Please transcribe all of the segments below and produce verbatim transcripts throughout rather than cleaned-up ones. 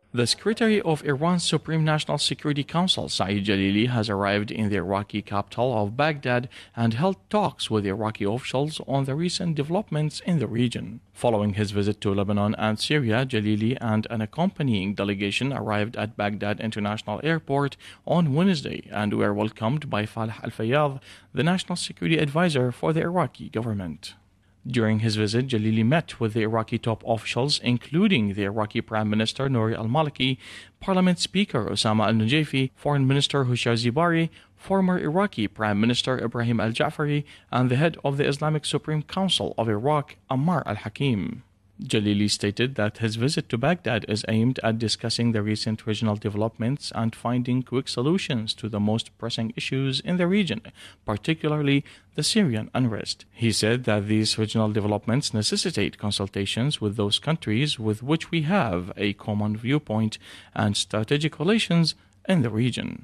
The Secretary of Iran's Supreme National Security Council, Saeed Jalili, has arrived in the Iraqi capital of Baghdad and held talks with Iraqi officials on the recent developments in the region. Following his visit to Lebanon and Syria, Jalili and an accompanying delegation arrived at Baghdad International Airport on Wednesday and were welcomed by Falih Al-Fayyad, the National Security Advisor for the Iraqi government. During his visit, Jalili met with the Iraqi top officials, including the Iraqi Prime Minister Nouri al-Maliki, Parliament Speaker Osama al-Nujafi, Foreign Minister Hushair Zebari, former Iraqi Prime Minister Ibrahim al-Ja'fari, and the head of the Islamic Supreme Council of Iraq, Ammar al-Hakim. Jalili stated that his visit to Baghdad is aimed at discussing the recent regional developments and finding quick solutions to the most pressing issues in the region, particularly the Syrian unrest. He said that these regional developments necessitate consultations with those countries with which we have a common viewpoint and strategic relations in the region.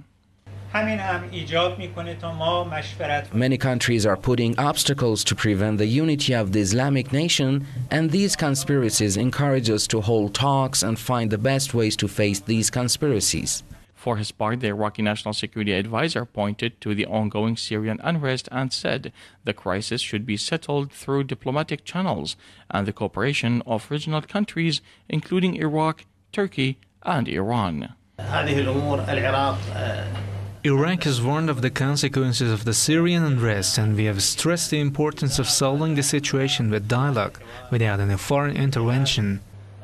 Many countries are putting obstacles to prevent the unity of the Islamic nation, and these conspiracies encourage us to hold talks and find the best ways to face these conspiracies. For his part, the Iraqi National Security Advisor pointed to the ongoing Syrian unrest and said the crisis should be settled through diplomatic channels and the cooperation of regional countries, including Iraq, Turkey, and Iran. Iraq has warned of the consequences of the Syrian unrest, and we have stressed the importance of solving the situation with dialogue without any foreign intervention.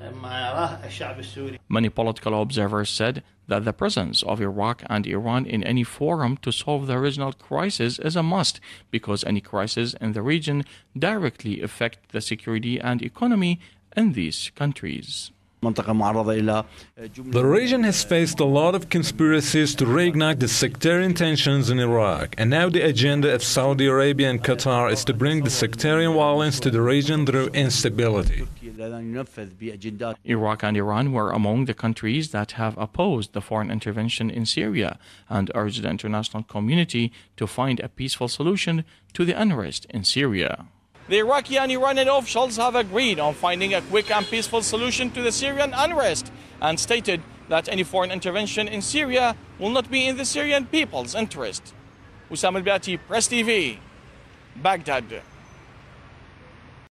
Many political observers said that the presence of Iraq and Iran in any forum to solve the regional crisis is a must, because any crisis in the region directly affect the security and economy in these countries. The region has faced a lot of conspiracies to reignite the sectarian tensions in Iraq, and now the agenda of Saudi Arabia and Qatar is to bring the sectarian violence to the region through instability. Iraq and Iran were among the countries that have opposed the foreign intervention in Syria and urged the international community to find a peaceful solution to the unrest in Syria. The Iraqi and Iranian officials have agreed on finding a quick and peaceful solution to the Syrian unrest and stated that any foreign intervention in Syria will not be in the Syrian people's interest. Hussam Al-Biati, Press T V, Baghdad.